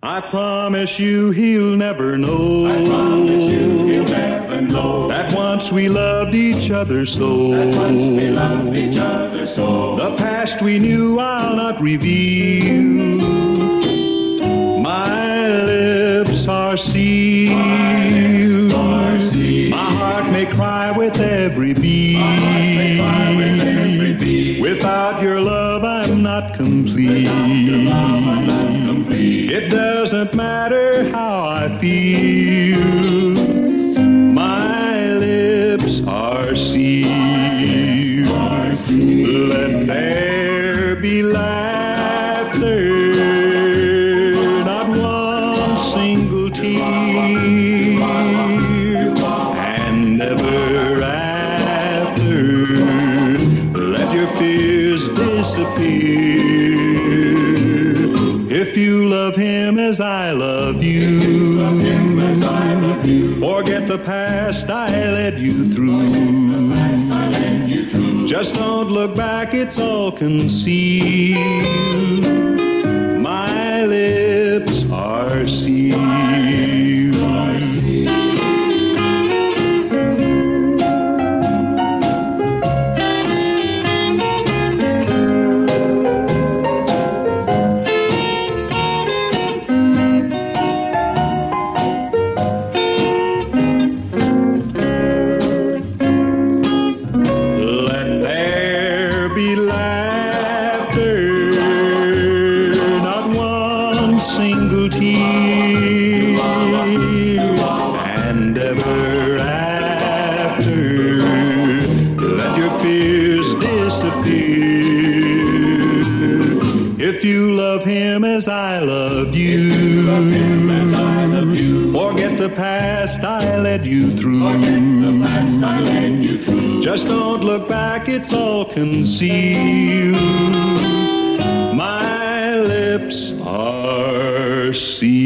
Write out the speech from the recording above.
I promise you he'll never know. I promise you he'll never know that once we loved each other so. that once we loved each other so. The past we knew I'll not reveal. My lips are sealed. My heart may cry with every beat. Without your love I'm not complete. It doesn't matter how I feel. My lips are sealed. Let there be laughter, not one single tear, and ever after let your fears disappear. If you love him as I love you, forget the past I led you through. Just don't look back, it's all concealed. My lips are sealed. Single tear, and ever after let your fears disappear. If you love him as I love you, forget the past I led you through. Just don't look back, it's all concealed. My lips are sealed.